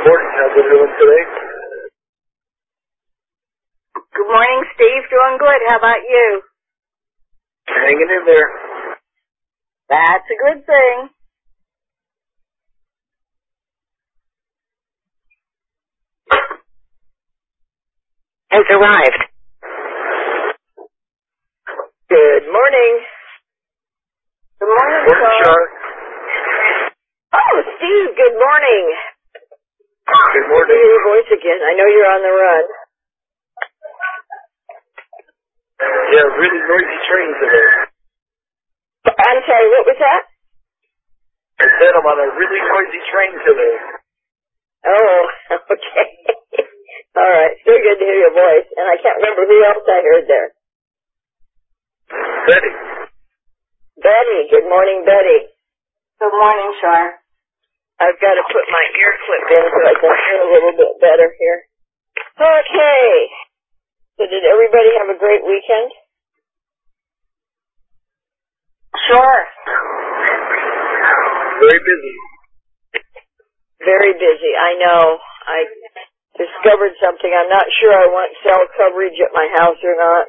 morning. How's everyone today? Good morning, Steve. Doing good. How about you? Hanging in there. That's a good thing. Has arrived. Good morning. Good morning, Sean. Oh, Steve, good morning. Good morning. I hear your voice again. I know you're on the run. Yeah, really noisy train today. I'm sorry, what was that? I said I'm on a really noisy train today. Oh, okay. All right. Still good to hear your voice. And I can't remember who else I heard there. Betty. Betty. Good morning, Betty. Good morning, Char. I've got to put my ear clip in so I can hear a little bit better here. Okay. So did everybody have a great weekend? Sure. Very busy. Very busy. I know. I discovered something. I'm not sure I want cell coverage at my house or not.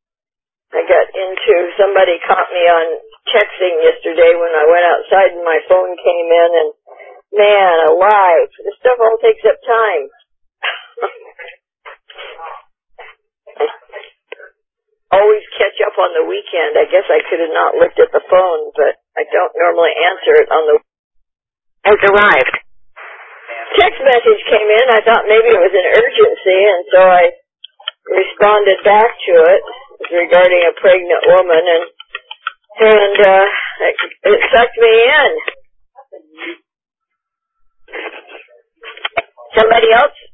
Somebody caught me on texting yesterday when I went outside and my phone came in, and man alive, this stuff all takes up time. Always catch up on the weekend. I guess I could have not looked at the phone, but I don't normally answer it on the... Has arrived. Text message came in. I thought maybe it was an urgency, and so I responded back to it. It was regarding a pregnant woman, and it sucked me in. Somebody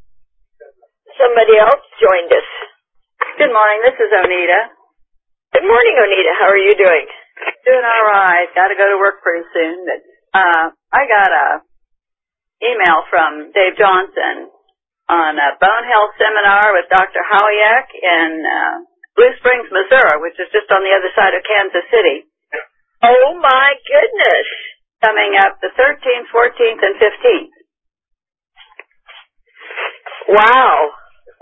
else joined us. Good morning. This is Onita. Good morning, Onita. How are you doing? Doing all right. Got to go to work pretty soon. But I got a email from Dave Johnson on a bone health seminar with Dr. Howiak in Blue Springs, Missouri, which is just on the other side of Kansas City. Oh, my goodness. Coming up the 13th, 14th, and 15th. Wow.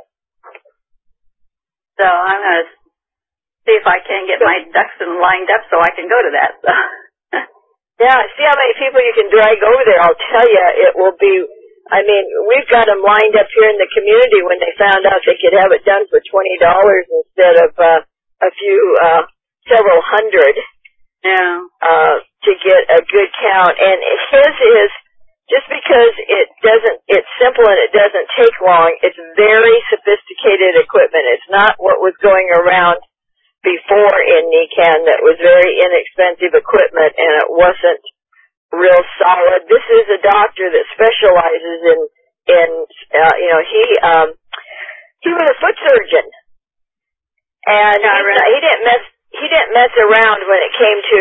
So I'm going to see if I can get my ducks lined up so I can go to that. So. Yeah, see how many people you can drag over there. I'll tell you, it will be, I mean, we've got them lined up here in the community when they found out they could have it done for $20 instead of several hundred. Yeah. To get a good count. And his is, just because it's simple and it doesn't take long, it's very sophisticated equipment. It's not what was going around before in NECAN that was very inexpensive equipment and it wasn't real solid. This is a doctor that specializes in he was a foot surgeon. And he didn't mess around when it came to,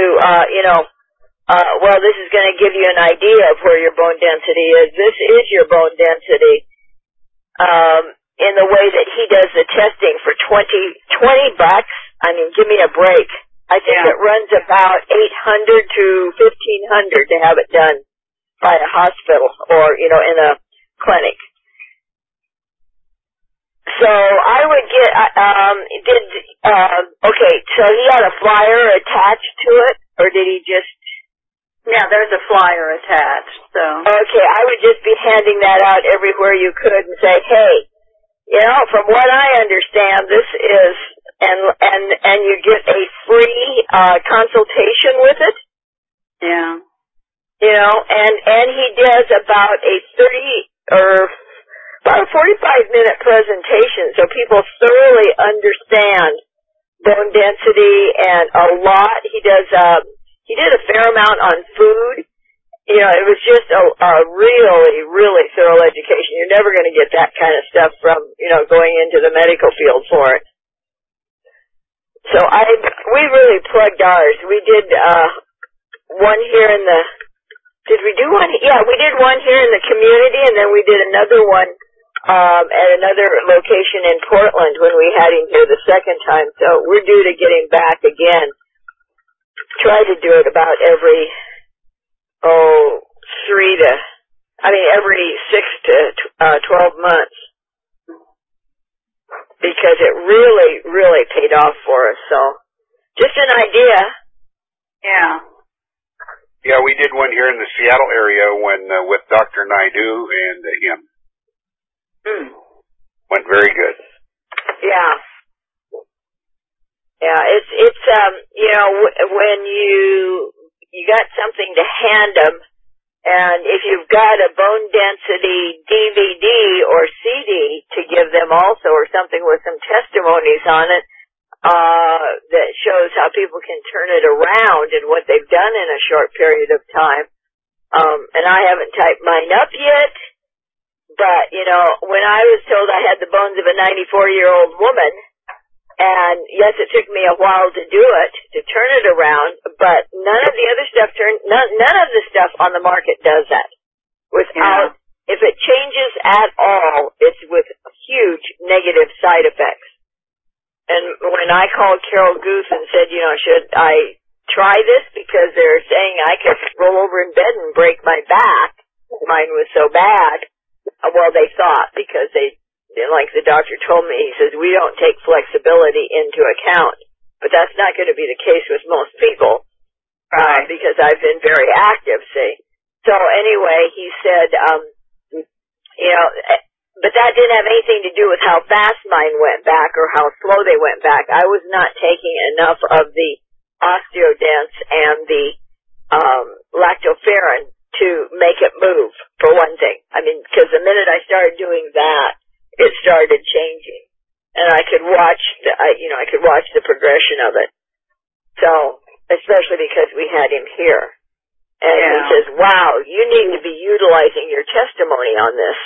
this is going to give you an idea of where your bone density is. This is your bone density, in the way that he does the testing for $20. I mean, give me a break. I think it runs about $800 to $1,500 to have it done by a hospital or, in a clinic. So I would get, so he had a flyer attached to it, or did he just? Yeah, there's a flyer attached, so. Okay, I would just be handing that out everywhere you could and say, hey, from what I understand, this is, and you get a free, consultation with it. Yeah. And he does about a 45-minute presentation so people thoroughly understand bone density and a lot. He did a fair amount on food. It was just a really, really thorough education. You're never going to get that kind of stuff from, going into the medical field for it. So we really plugged ours. We did, one here did we do one? Yeah, we did one here in the community and then we did another one at another location in Portland when we had him here the second time. So we're due to get him back again. Try to do it about every, 3 to, every 6 to 12 months, because it really, really paid off for us. So, just an idea. Yeah. Yeah, we did one here in the Seattle area with Dr. Naidu and him. Went very good. Yeah. Yeah, it's when you got something to hand them, and if you've got a bone density DVD or CD to give them also, or something with some testimonies on it, that shows how people can turn it around and what they've done in a short period of time. And I haven't typed mine up yet, but, when I was told I had the bones of a 94-year-old woman, and yes, it took me a while to do it, to turn it around, but none of the other stuff none of the stuff on the market does that. Without, if it changes at all, it's with huge negative side effects. And when I called Carol Guth and said, should I try this, because they're saying I could roll over in bed and break my back, mine was so bad. Well, they thought, because like the doctor told me, he says, we don't take flexibility into account. But that's not going to be the case with most people, because I've been very active, see. So anyway, he said, but that didn't have anything to do with how fast mine went back or how slow they went back. I was not taking enough of the OsteoDens and the lactoferrin to make it move, for one thing. Because the minute I started doing that, it started changing, and I could watch the progression of it. So, especially because we had him here, and he says, "Wow, you need to be utilizing your testimony on this."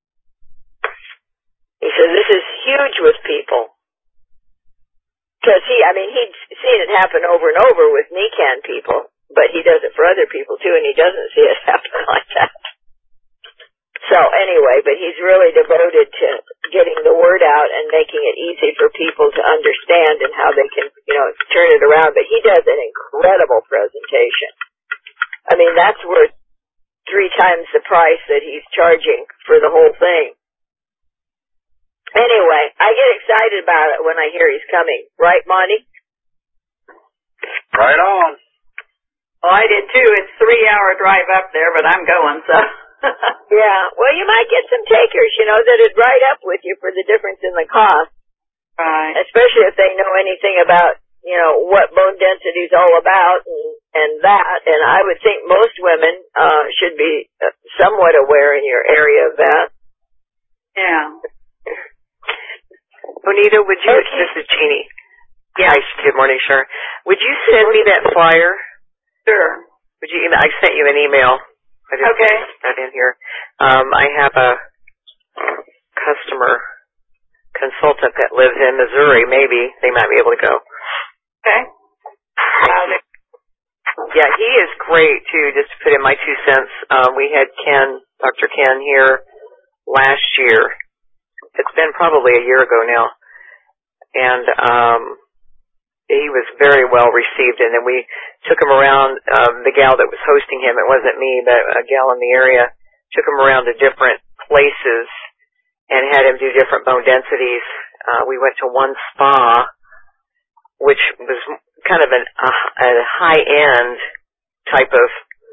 He says this is huge with people, because he'd seen it happen over and over with NECAN people, but he does it for other people too, and he doesn't see it happen like that. So anyway, but he's really devoted to getting the word out and making it easy for people to understand and how they can, turn it around. But he does an incredible presentation. That's worth 3 times the price that he's charging for the whole thing. Anyway, I get excited about it when I hear he's coming. Right, Monty? Right on. Well, I did too. It's 3-hour drive up there, but I'm going, so. Yeah, well, you might get some takers, that'd ride up with you for the difference in the cost. Right. Especially if they know anything about, what bone density is all about and that. And I would think most women should be somewhat aware in your area of that. Yeah. Bonita, would you, this is Jeannie. Yeah. Hi, good morning, Sharon. Would you send me that flyer? Sure. Would you I sent you an email. I just put that in here. I have a customer consultant that lives in Missouri. Maybe they might be able to go. Okay. Yeah, he is great too. Just to put in my 2 cents, we had Dr. Ken here last year. It's been probably a year ago now, and he was very well received, and then we took him around, the gal that was hosting him, it wasn't me, but a gal in the area, took him around to different places and had him do different bone densities. We went to one spa, which was kind of a high-end type of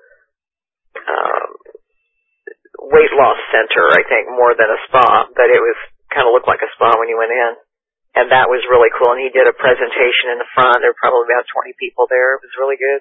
weight loss center, I think, more than a spa, but it was kind of looked like a spa when you went in. And that was really cool. And he did a presentation in the front. There were probably about 20 people there. It was really good.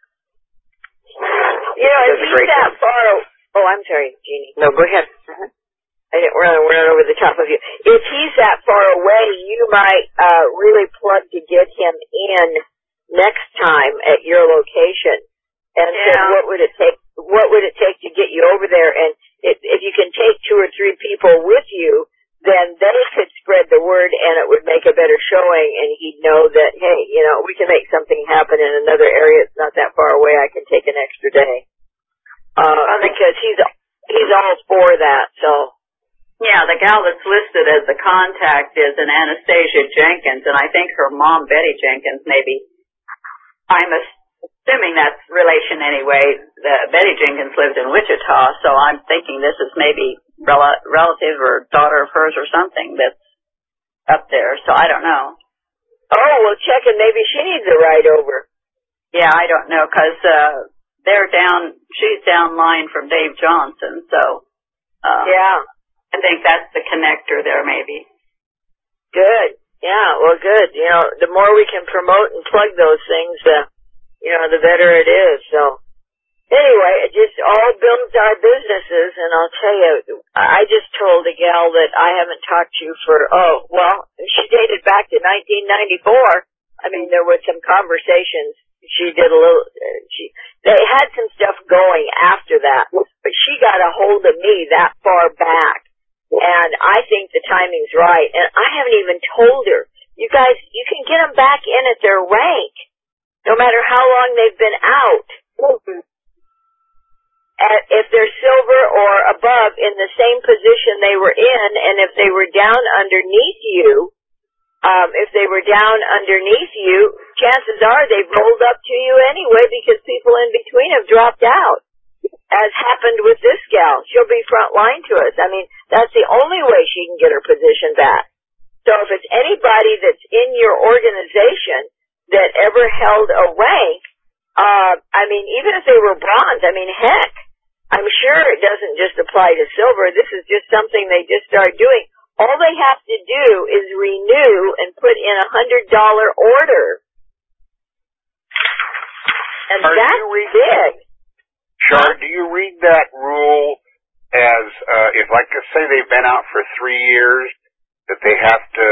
If he's that far... Oh, I'm sorry, Jeannie. No, go ahead. I didn't run over the top of you. If he's that far away, you might really plug to get him in next time at your location. And so what would it take to get you over there? And if you can take 2 or 3 people with you, then they could spread the word and it would make a better showing, and he'd know that, hey, we can make something happen in another area. It's not that far away. I can take an extra day. Because he's all for that, so. Yeah, the gal that's listed as the contact is an Anastasia Jenkins, and I think her mom, Betty Jenkins, maybe. I'm assuming that's relation anyway. Betty Jenkins lived in Wichita, so I'm thinking this is maybe relative or daughter of hers or something that's up there. So I don't know. Oh, well, check and maybe she needs a ride over. Yeah, I don't know, because she's down line from Dave Johnson, so yeah. I think that's the connector there maybe. Good. Yeah, well, good. You know, the more we can promote and plug those things, the better it is. So, anyway, it just all builds our businesses, and I'll tell you, I just told a gal that I haven't talked to she dated back to 1994. I mean, there was some conversations. She did they had some stuff going after that, but she got a hold of me that far back. And I think the timing's right. And I haven't even told her. You guys, you can get them back in at their rank, no matter how long they've been out. And if they're silver or above in the same position they were in, and if they were down underneath you, chances are they've rolled up to you anyway because people in between have dropped out. As happened with this gal. She'll be front line to us. I mean, that's the only way she can get her position back. So if it's anybody that's in your organization that ever held a rank, even if they were bronze, heck, I'm sure it doesn't just apply to silver. This is just something they just start doing. All they have to do is renew and put in $100 order. And that's big. Char, do you read that rule as, if like say they've been out for 3 years, that they have to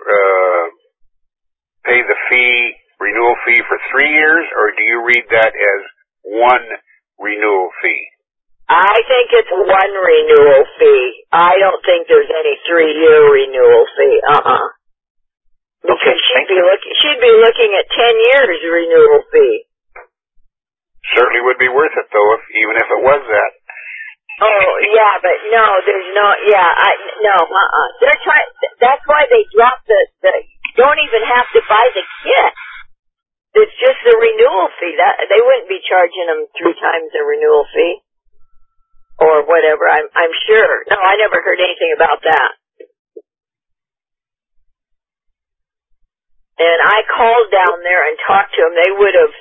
pay the renewal fee for 3 years, or do you read that as one renewal fee? I think it's one renewal fee. I don't think there's any 3-year renewal fee. Because she'd be looking at 10 years renewal fee. Certainly would be worth it, though, even if it was that. Oh, yeah, but no, there's no, They're trying, that's why they dropped don't even have to buy the kit. It's just the renewal fee. They wouldn't be charging them 3 times the renewal fee. Or whatever, I'm sure. No, I never heard anything about that. And I called down there and talked to them. They would have,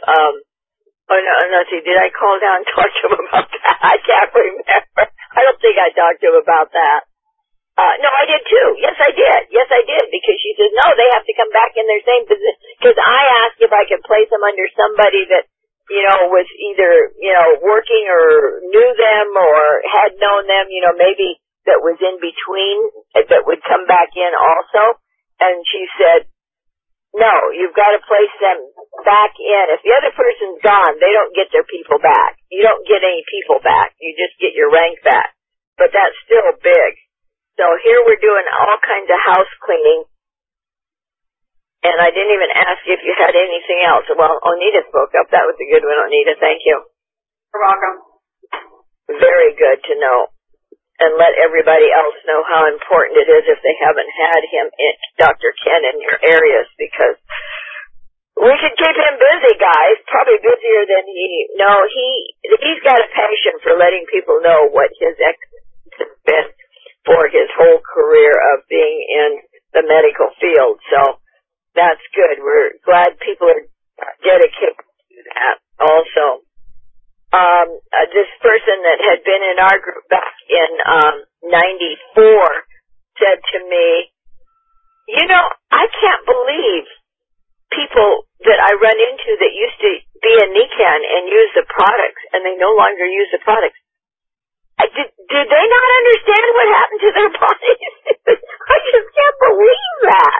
did I call down and talk to him about that? I can't remember. I don't think I talked to him about that. No, I did too. Yes, I did. Because she says, no, they have to come back in their same position. Because I asked if I could place them under somebody that, was either, working or knew them or had known them, maybe that was in between, that would come back in also. And she said, no, you've got to place them back in. If the other person's gone, they don't get their people back. You don't get any people back. You just get your rank back. But that's still big. So here we're doing all kinds of house cleaning. And I didn't even ask if you had anything else. Well, Onita spoke up. That was a good one, Onita. Thank you. You're welcome. Very good to know. And let everybody else know how important it is if they haven't had him, Dr. Ken, in your areas, because we could keep him busy, guys, probably busier than he's got a passion for letting people know what his experience has been for his whole career of being in the medical field. So that's good. We're glad people are dedicated to that also. This person that had been in our group back in 94 said to me, I can't believe people that I run into that used to be a NECAN and use the products, and they no longer use the products. Did they not understand what happened to their bodies? I just can't believe that.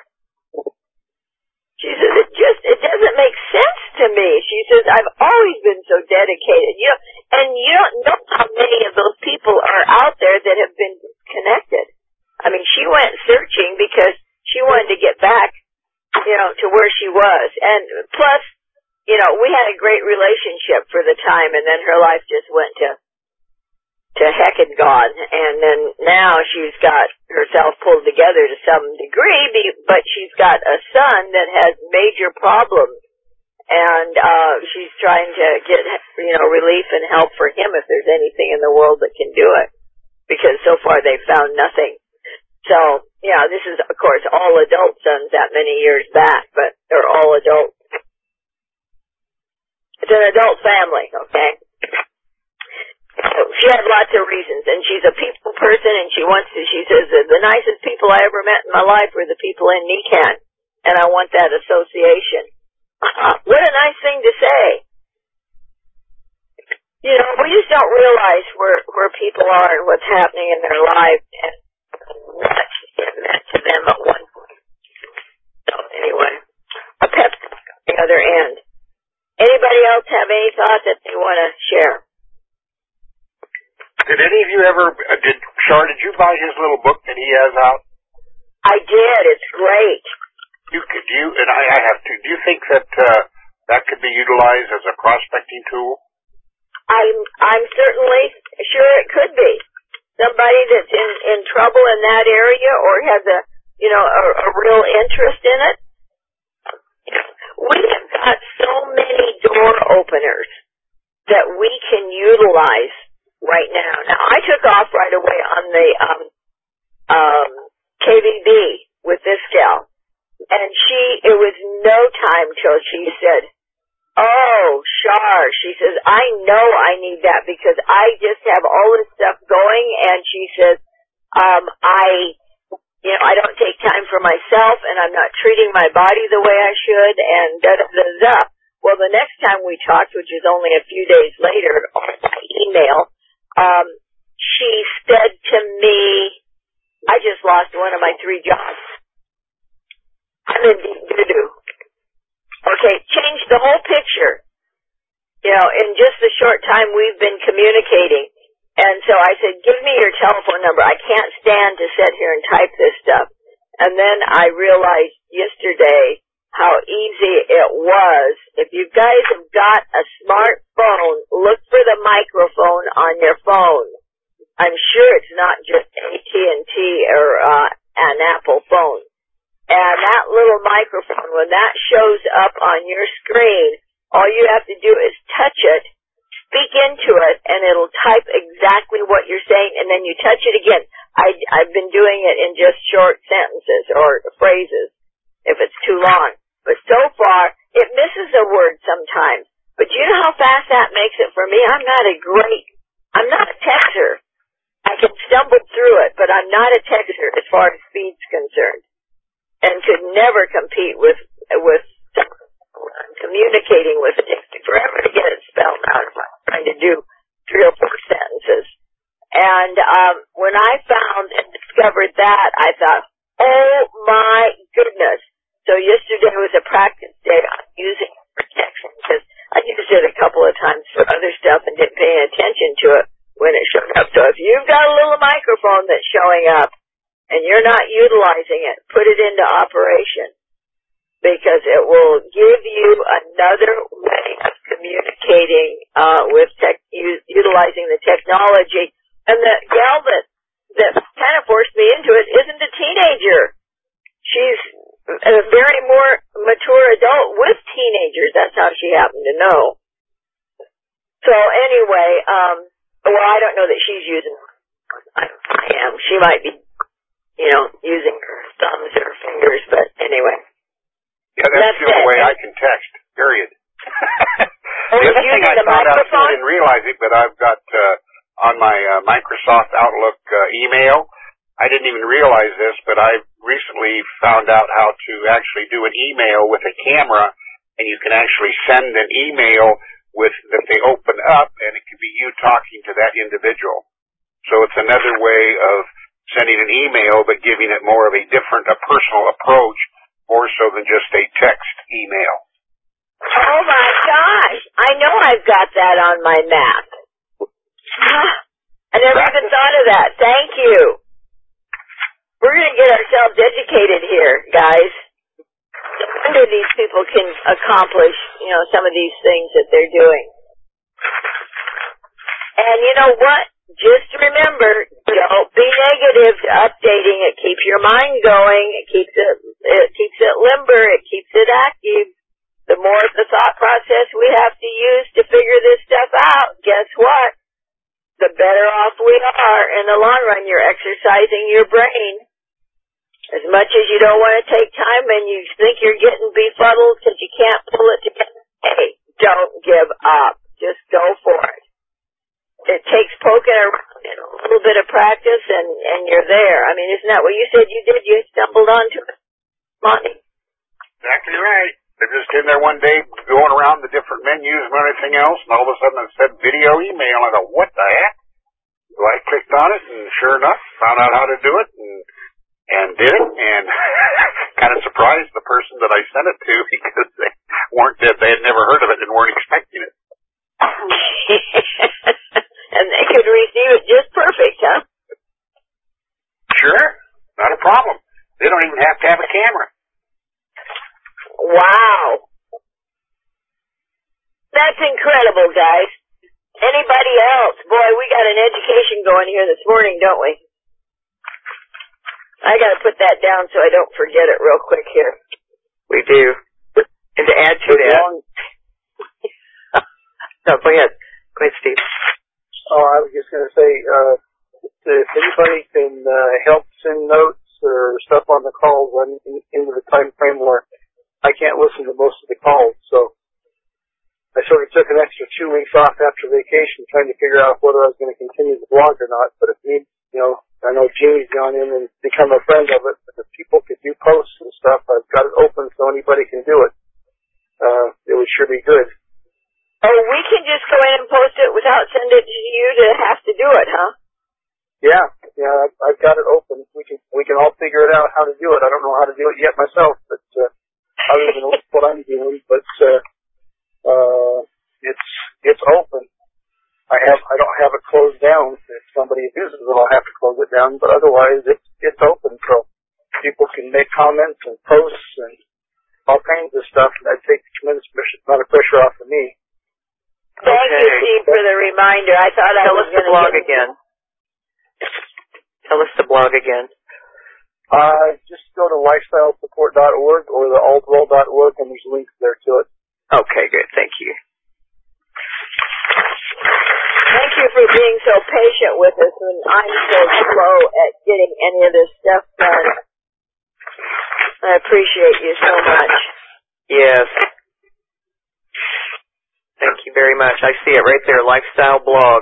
She says, it doesn't make sense to me. She says, I've always been so dedicated. And you don't know how many of those people are out there that have been connected. I mean, she went searching because she wanted to get back, to where she was. And plus, we had a great relationship for the time, and then her life just went to heck and gone. And then now she's got herself pulled together to some degree, but she's got a son that has major problems. and she's trying to get, relief and help for him if there's anything in the world that can do it, because so far they've found nothing. So, yeah, this is, of course, all adult sons that many years back, but they're all adults. It's an adult family, okay? So she had lots of reasons, and she's a people person, and she says, the nicest people I ever met in my life were the people in Nican, and I want that association. What a nice thing to say. We just don't realize where people are and what's happening in their lives, and what it meant to them at one point. So anyway, a pep talk on the other end. Anybody else have any thoughts that they want to share? Did any of you ever, Char, did you buy his little book that he has out? I did. It's great. I have to. Do you think that that could be utilized as a prospecting tool? I'm certainly sure it could be. Somebody that's in trouble in that area or has a real interest in it. We have got so many door openers that we can utilize right now. Now, I took off right away on the KVB with this gal, and it was no time till she said, "Oh, Char," she says, "I know I need that because I just have all this stuff going," and she says, I don't take time for myself, and I'm not treating my body the way I should, and da-da-da-da. Well, the next time we talked, which is only a few days later, on my email, she said to me, "I just lost one of my 3 jobs. I'm in deep doo-doo." Okay, changed the whole picture. In just the short time we've been communicating. And so I said, "Give me your telephone number. I can't stand to sit here and type this stuff." And then I realized yesterday how easy it was. If you guys have got a smartphone, look for the microphone on your phone. I'm sure it's not just AT&T or an Apple phone. And that little microphone, when that shows up on your screen, all you have to do is touch it, speak into it, and it'll type exactly what you're saying, and then you touch it again. I've been doing it in just short sentences or phrases if it's too long. But so far, it misses a word sometimes. But do you know how fast that makes it for me? I'm not a texter. I can stumble through it, but I'm not a texter as far as speed's concerned. And could never compete with communicating with it. It takes me forever to get it spelled out if I'm trying to do 3 or 4 sentences. And when I found and discovered that, I thought, oh my goodness. So yesterday was a practice day on using it for texting because I used it a couple of times for other stuff and didn't pay attention to it when it showed up. So if you've got a little microphone that's showing up and you're not utilizing it, put it into operation because it will give you another way of communicating utilizing the technology. And the gal that kind of forced me into it isn't a teenager. She's a very more mature adult with teenagers. That's how she happened to know. So anyway, I don't know that she's using I am. She might be, using her thumbs or fingers, but anyway. Yeah, that's the only way I can text, period. The other thing I found out, I didn't realize it, but I've got on my Microsoft Outlook email, I didn't even realize this, but I recently found out how to actually do an email with a camera, and you can actually send an email that they open up, and it can be you talking to that individual. So it's another way of sending an email, but giving it more of a personal approach, more so than just a text email. Oh my gosh! I know I've got that on my map. I never even thought of that. Thank you. We're going to get ourselves educated here, guys. No wonder these people can accomplish, some of these things that they're doing. And you know what? Just remember, don't be negative to updating. It keeps your mind going. It keeps it limber. It keeps it active. The the more of the thought process we have to use to figure this stuff out, guess what? The better off we are in the long run. You're exercising your brain. As much as you don't want to take time and you think you're getting befuddled because you can't pull it together, hey, don't give up. Just go for it. It takes poking around and a little bit of practice and you're there. I mean, isn't that what you said you did? You stumbled onto it, Monty? Exactly right. They're just in there one day going around the different menus and everything else, and all of a sudden it said video email. I go, what the heck? So I clicked on it, and sure enough, found out how to do it, and did it, and kind of surprised the person that I sent it to because they had never heard of it and weren't expecting it. And they could receive it just perfect, huh? Sure, not a problem. They don't even have to have a camera. Wow. That's incredible, guys. Anybody else? Boy, we got an education going here this morning, don't we? I gotta put that down so I don't forget it real quick here. We do. And to add to that. No, go ahead. Go ahead, Steve. Oh, I was just gonna say, if anybody can help send notes or stuff on the calls, I'm into the time frame where I can't listen to most of the calls, so I sort of took an extra 2 weeks off after vacation trying to figure out whether I was going to continue the blog or not. But if need, I know Jeannie's gone in and become a friend of it, but if people could do posts and stuff, I've got it open so anybody can do it. It would sure be good. Oh, we can just go in and post it without sending it to you to have to do it, huh? Yeah, I've got it open. We can all figure it out how to do it. I don't know how to do it yet myself, but other than what I'm doing, but it's open. I don't have it closed down. If somebody abuses it, I'll have to close it down. But otherwise, it's open, so people can make comments and posts and all kinds of stuff. And that takes a tremendous amount of pressure off of me. Thank you, Steve, for the reminder. I thought I was going to blog again. Tell us the blog again. Just go to lifestylesupport.org or the altwell.org, and there's links there to it. Okay, good. Thank you. Thank you for being so patient with us when I'm so slow at getting any of this stuff done. I appreciate you so much. Yes. Thank you very much. I see it right there, Lifestyle Blog.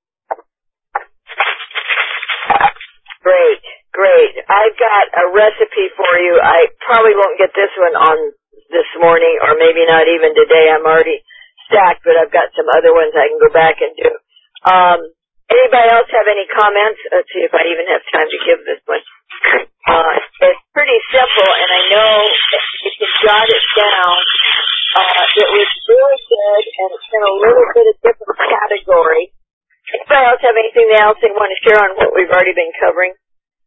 Great. I've got a recipe for you. I probably won't get this one on this morning, or maybe not even today. I'm already stacked, but I've got some other ones I can go back and do. Anybody else have any comments? Let's see if I even have time to give this one. It's pretty simple, and I know you can jot it down. It was really good, and it's in a little bit of different category. Anybody else have anything else they want to share on what we've already been covering?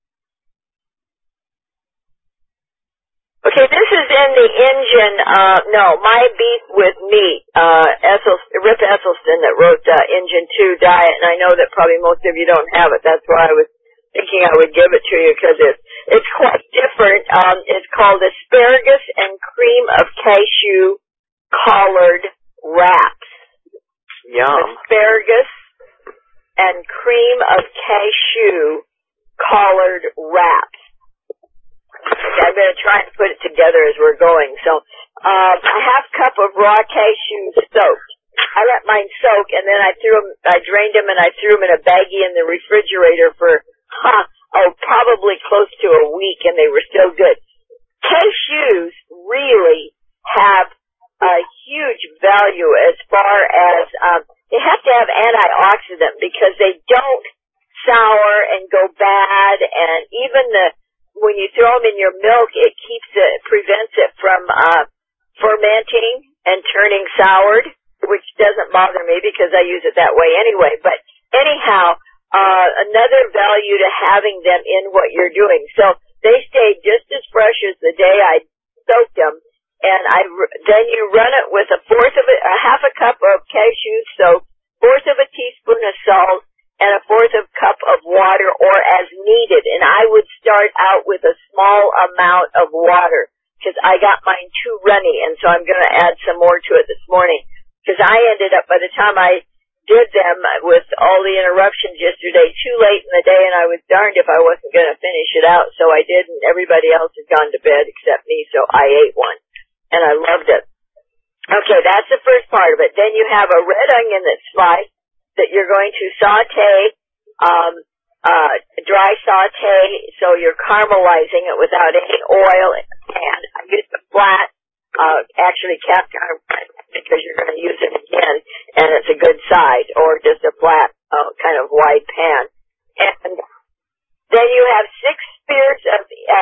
Okay, this is in the engine, My Beef with Meat, Rip Esselstyn that wrote Engine 2 Diet, and I know that probably most of you don't have it. That's why I was thinking I would give it to you, because it's quite different. It's called Asparagus and Cream of Cashew Collard Wraps. Yum. Asparagus and Cream of Cashew Collard Wraps. Okay, I'm going to try and put it together as we're going. So, a half cup of raw cashews soaked. I let mine soak, and then I drained them, and I threw them in a baggie in the refrigerator for, probably close to a week, and they were still good. Cashews really have a huge value as far as, they have to have antioxidant because they don't sour and go bad, and even when you throw them in your milk, it prevents it from fermenting and turning soured, which doesn't bother me because I use it that way anyway. But anyhow, another value to having them in what you're doing. So they stay just as fresh as the day I soaked them, and then you run it with a half a cup of cashew soap, fourth of a teaspoon of salt, and a fourth of a cup of water, or as needed. And I would start out with a small amount of water to because I got mine too runny, and so I'm going to add some more to it this morning. Because I ended up, by the time I did them with all the interruptions yesterday, too late in the day, and I was darned if I wasn't going to finish it out, so I did, and everybody else had gone to bed except me, so I ate one, and I loved it. Okay, that's the first part of it. Then you have a red onion that's sliced that you're going to saute, dry saute, so you're caramelizing it without any oil, and I used a flat, actually cast iron because you're going to use it again, and it's a good size, or just a flat, kind of wide pan. And then you have 6 spears of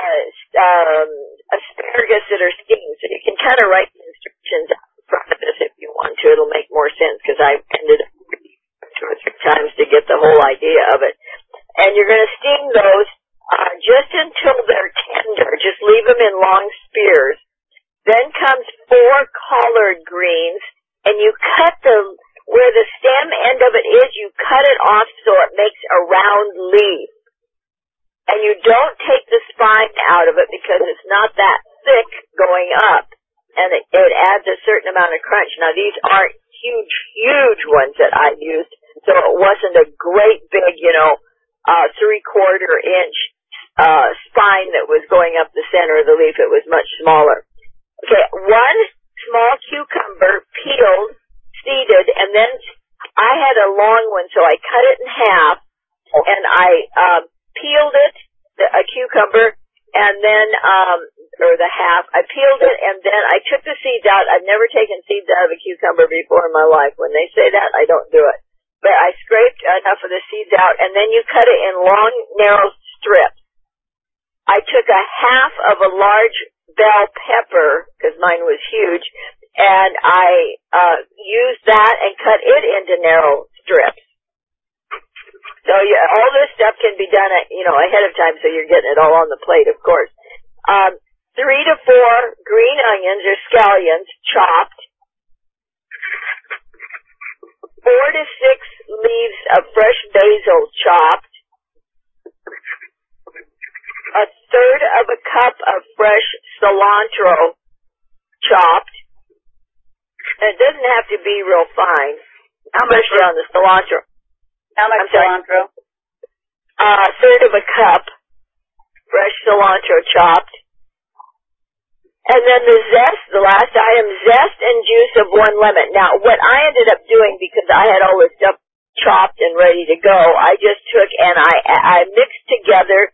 asparagus that are steamed, so you can kind of write the instructions out in front of this if you want to. It'll make more sense because I ended up reading 2 or 3 times to get the whole idea of it. And you're going to steam those just until they're tender. Just leave them in long spears. Then comes 4 collard greens, and you cut where the stem end of it is, you cut it off so it makes a round leaf. And you don't take the spine out of it because it's not that thick going up, and it adds a certain amount of crunch. Now, these aren't huge ones that I used, so it wasn't a great big, 3/4 inch spine that was going up the center of the leaf. It was much smaller. Okay, 1 small cucumber, peeled, seeded, and then I had a long one, so I cut it in half, and I peeled it, a cucumber, and then, or the half, I peeled it, and then I took the seeds out. I've never taken seeds out of a cucumber before in my life. When they say that, I don't do it. But I scraped enough of the seeds out, and then you cut it in long, narrow strips. I took a half of a large bell pepper, because mine was huge, and I used that and cut it into narrow strips. So all this stuff can be done ahead of time, so you're getting it all on the plate, of course. 3 to 4 green onions or scallions chopped. 4 to 6 leaves of fresh basil chopped. 1/3 of a cup of fresh cilantro chopped. And it doesn't have to be real fine. How much on the cilantro? How much cilantro? 1/3 of a cup fresh cilantro chopped. And then the zest, the last item, zest and juice of 1 lemon. Now, what I ended up doing, because I had all this stuff chopped and ready to go, I just took and I mixed together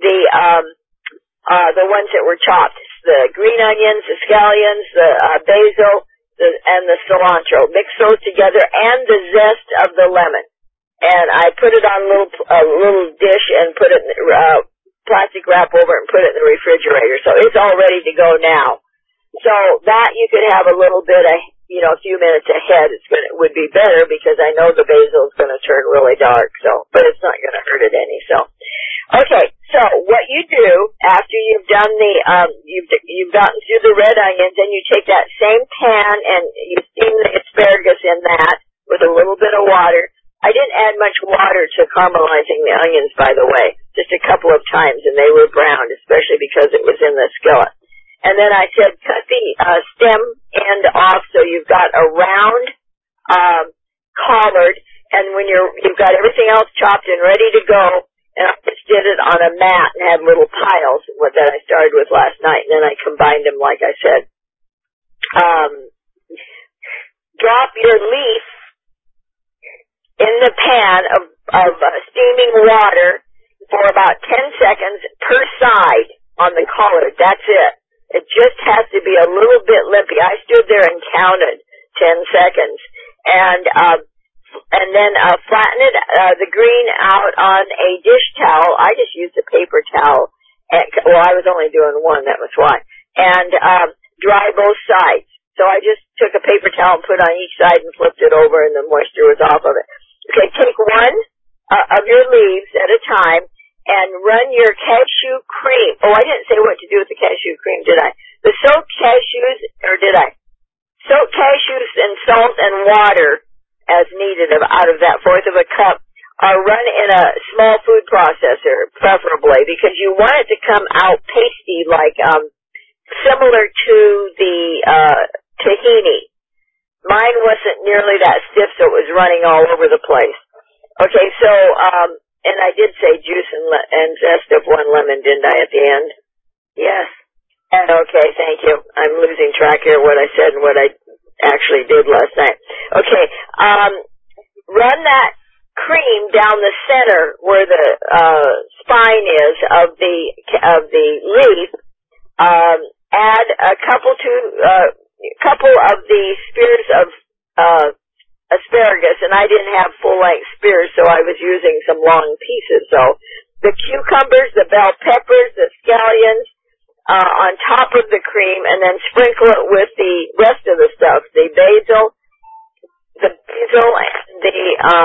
the ones that were chopped, the green onions, the scallions, the basil, and the cilantro. Mix those together and the zest of the lemon. And I put it on a little dish and put it in plastic wrap over it and put it in the refrigerator. So it's all ready to go now. So that you could have a little bit of, a few minutes ahead. It would be better because I know the basil is going to turn really dark. So, but it's not going to hurt it any. So, okay. So what you do after you've done you've gotten through the red onions, and you take that same pan and you steam the asparagus in that with a little bit of water. I didn't add much water to caramelizing the onions, by the way, just a couple of times, and they were browned, especially because it was in the skillet. And then I said cut the stem end off so you've got a round collard, and when you've got everything else chopped and ready to go, and I just did it on a mat and had little piles that I started with last night, and then I combined them like I said. Drop your leaf in the pan of steaming water for about 10 seconds per side on the collard. That's it. It just has to be a little bit limpy. I stood there and counted 10 seconds. And then flatten it, the green out on a dish towel. I just used a paper towel. I was only doing one, that was why. And dry both sides. So I just took a paper towel and put on each side and flipped it over, and the moisture was off of it. Okay, take one of your leaves at a time and run your cashew cream. Oh, I didn't say what to do with the cashew cream, did I? The soaked cashews, or did I? Soak cashews in salt and water as needed out of that 1/4 of a cup, are run in a small food processor, preferably, because you want it to come out pasty like similar to the tahini. Mine wasn't nearly that stiff, so it was running all over the place. Okay, so and I did say juice and zest of 1 lemon, didn't I, at the end? Yes. Okay, thank you. I'm losing track here of what I said and what I actually did last night. Okay, run that cream down the center where the spine is of the leaf. Add a couple of the spears of asparagus, and I didn't have full-length spears, so I was using some long pieces. So the cucumbers, the bell peppers, the scallions, on top of the cream, and then sprinkle it with the rest of the stuff, the basil and the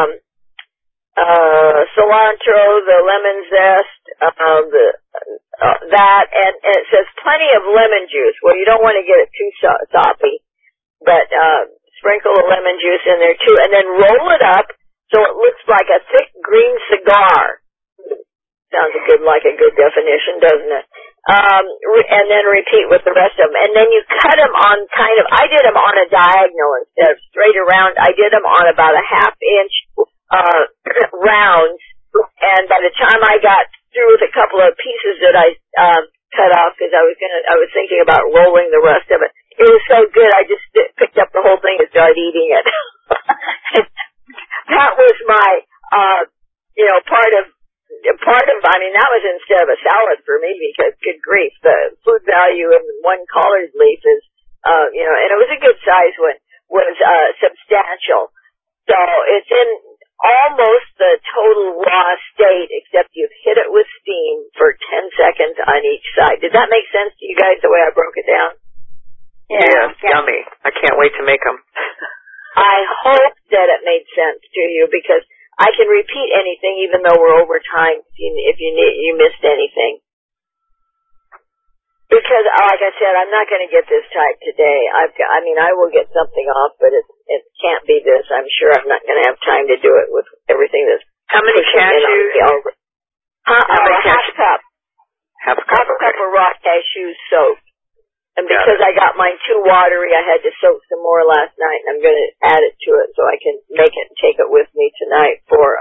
cilantro, the lemon zest, that, and it says plenty of lemon juice. Well, you don't want to get it too soppy, but sprinkle the lemon juice in there too, and then roll it up so it looks like a thick green cigar. Sounds like a good definition, doesn't it? And then repeat with the rest of them. And then you cut them on I did them on a diagonal instead of straight around. I did them on about a 1/2 inch rounds. And by the time I got through with a couple of pieces that I cut off, because I was thinking about rolling the rest of it. It was so good, I just picked up the whole thing and started eating it. That was my, that was instead of a salad for me, because good grief, the food value in 1 collard leaf is, and it was a good size one, was substantial. So it's in almost the total raw state, except you've hit it with steam for 10 seconds on each side. Did that make sense to you guys, the way I broke it down? Yeah, yummy. I can't wait to make them. I hope that it made sense to you, because I can repeat anything even though we're over time if you missed anything. Because, like I said, I'm not going to get this type today. I will get something off, but it can't be this. I'm sure I'm not going to have time to do it with everything that's... How many cashews? Half a cup. Half a cup of raw cashews soaked. And because I got mine too watery, I had to soak some more last night, and I'm going to add it to it so I can make it and take it with me tonight for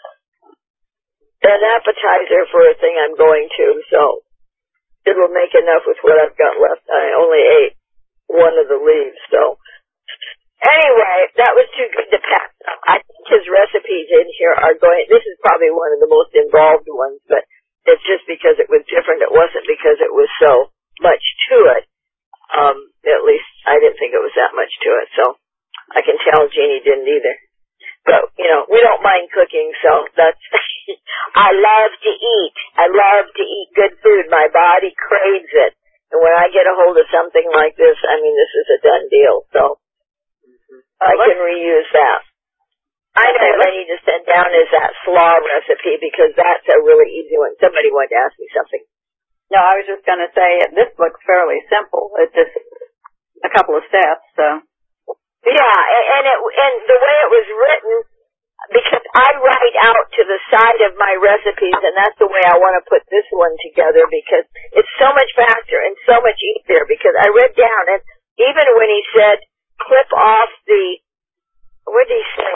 an appetizer for a thing I'm going to. So it will make enough with what I've got left. I only ate one of the leaves. So anyway, that was too good to pass up. I think his recipes in here are this is probably one of the most involved ones, but it's just because it was different. It wasn't because it was so much to it. At least I didn't think it was that much to it, so I can tell Jeannie didn't either. But, we don't mind cooking, so that's, I love to eat. I love to eat good food. My body craves it. And when I get a hold of something like this, this is a done deal, so I can reuse that. I know what I need to send down is that slaw recipe, because that's a really easy one. Somebody wanted to ask me something. No, I was just going to say this looks fairly simple. It's just a couple of steps. So yeah, and the way it was written, because I write out to the side of my recipes, and that's the way I want to put this one together, because it's so much faster and so much easier. Because I read down, and even when he said clip off what did he say?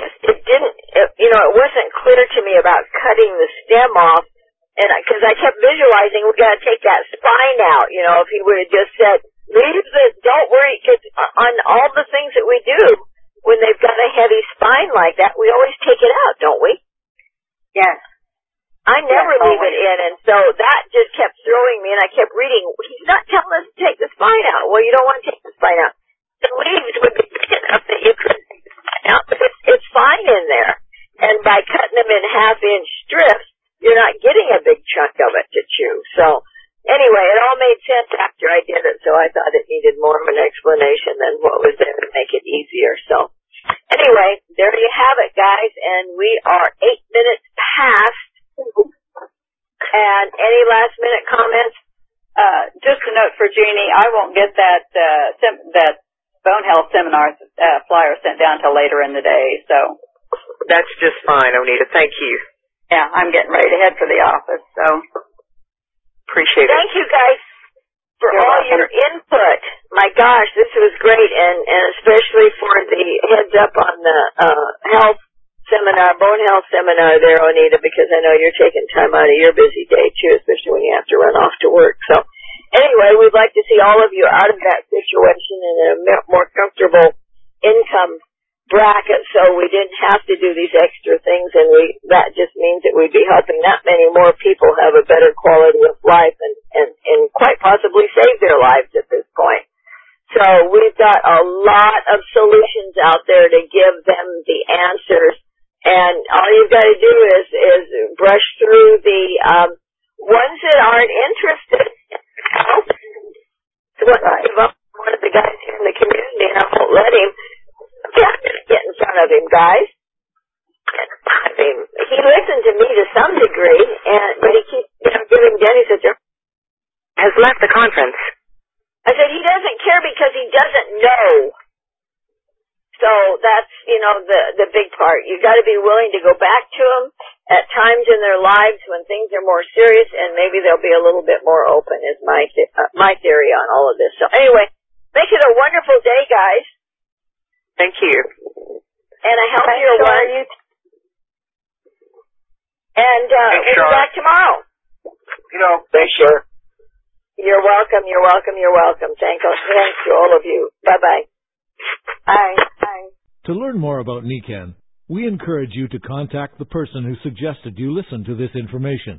It wasn't clear to me about cutting the stem off. And because I kept visualizing, we got to take that spine out. If he would have just said, leave it, don't worry, because on all the things that we do, when they've got a heavy spine like that, we always take it out, don't we? Yes. I never leave it in, and so that just kept throwing me, and I kept reading, he's not telling us to take the spine out. Well, you don't want to take the spine out. The leaves would be big enough that you couldn't take the spine out, but it's fine in there. And by cutting them in 1/2-inch strips, you're not getting a big chunk of it to chew. So anyway, it all made sense after I did it, so I thought it needed more of an explanation than what was there to make it easier. So anyway, there you have it, guys, and we are 8 minutes past. And any last-minute comments? Just a note for Jeannie, I won't get that bone health seminar flyer sent down till later in the day. So that's just fine, Onita. Thank you. Yeah, I'm getting ready to head for the office, so appreciate it. Thank you, guys. for all your input. My gosh, this was great, and especially for the heads up on the health seminar, bone health seminar there, Onita, because I know you're taking time out of your busy day, too, especially when you have to run off to work. So anyway, we'd like to see all of you out of that situation in a more comfortable income bracket, so we didn't have to do these extra things, and that just means that we'd be helping that many more people have a better quality of life and quite possibly save their lives at this point. So we've got a lot of solutions out there to give them the answers, and all you've got to do is brush through the ones that aren't interested. So one of the guys here in the community, and I won't let him. I'm going to get in front of him, guys. I mean, he listened to me to some degree, but he keeps giving Denny such a... Has left the conference. I said he doesn't care because he doesn't know. So that's, the big part. You've got to be willing to go back to them at times in their lives when things are more serious, and maybe they'll be a little bit more open, is my theory on all of this. So anyway, make it a wonderful day, guys. Thank you. And a healthier one. And we'll be back tomorrow. Thanks, sir. You're welcome. You're welcome. You're welcome. Thanks to all of you. Bye-bye. Bye. Bye. To learn more about NECAN, we encourage you to contact the person who suggested you listen to this information.